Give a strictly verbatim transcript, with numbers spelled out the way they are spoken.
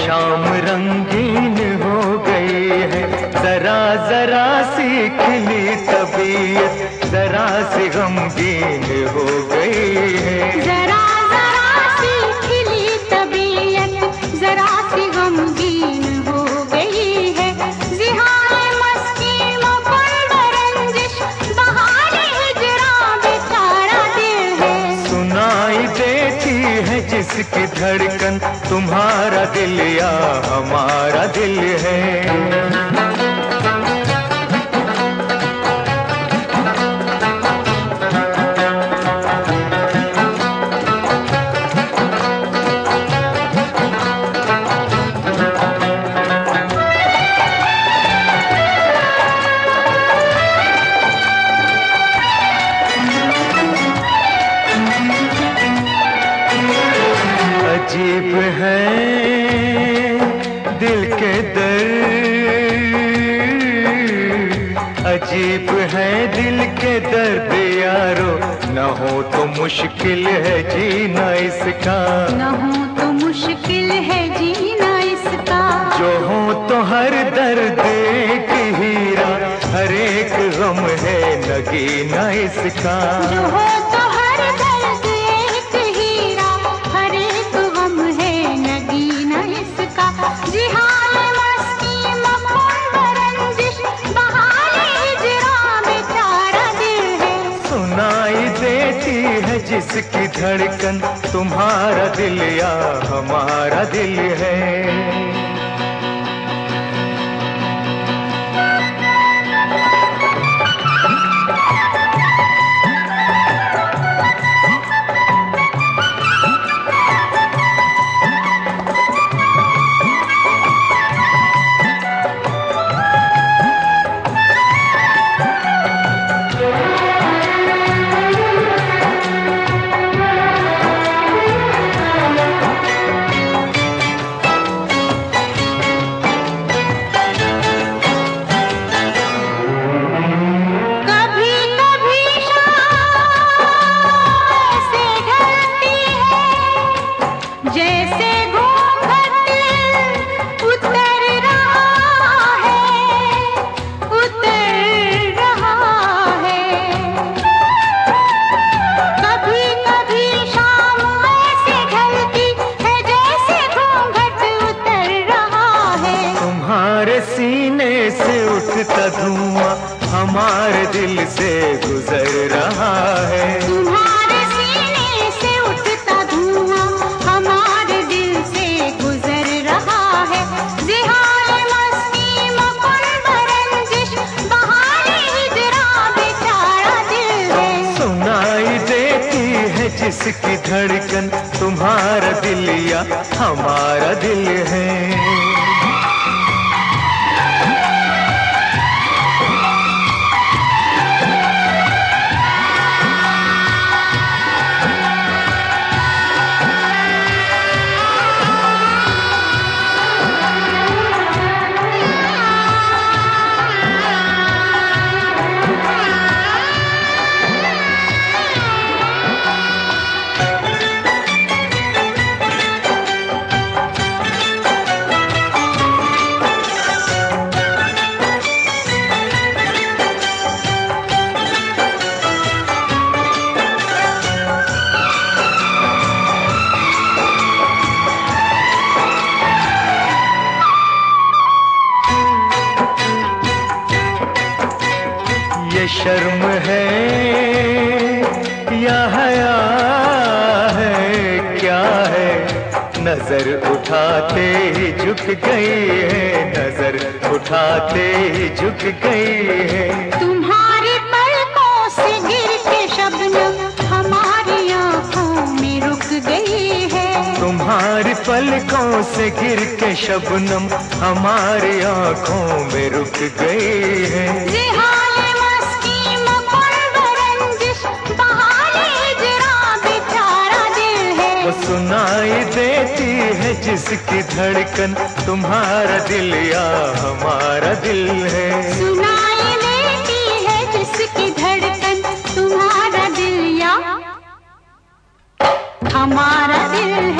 शाम रंगीन हो गई है, जरा जरा सी खिली तबीयत जरा सी गमगीन हो गई है। जरा जरा सी खिली तबीयत जरा सी गमगीन हो गई है। जिहाए मस्ती मुकुंद रंजिश बहारे हिजरा बेचारा दिल है। सुनाई देती है जिसकी धड़कन तुम्हारा दिल या हमारा दिल है। अजीब है दिल के दर्द, अजीब है दिल के दर्द यारो, न हो तो मुश्किल है जीना इसका, न हो तो मुश्किल है जीना इसका। जो हो तो हर दर्द एक हीरा, हर एक गम है नगीना इसका। जो हो तो हर दर्द एक हीरा, हर एक गम है नगीना इसका। जिहान मस्ती मुकुंद रंजिश बहारे हिजरा बेचारा दिल है। सुनाई देती है जिसकी धड़कन तुम्हारा दिल या हमारा दिल है। सीने से उठता धुआं हमारे दिल से गुजर रहा है। तुम्हारे सीने से उठता धुआं हमारे दिल से गुजर रहा है। जिहाए मस्ती मुकुंद रंजिश बहारे हिजरा बेचारा दिल है। सुनाई देती है जिसकी धड़कन तुम्हारा दिल या हमारा दिल है। ये शर्म है या हया है क्या है, नजर उठाते ही झुक गई है, नजर उठाते ही झुक गई है। तुम्हारी पलकों से गिर के शबनम हमारी आंखों में रुक गई है। तुम्हारी पलकों से गिर के शबनम हमारी आंखों में रुक गई है। सुनाई देती है जिसकी धड़कन तुम्हारा दिल या हमारा दिल है। सुनाई देती है जिसकी धड़कन तुम्हारा दिल या हमारा दिल है।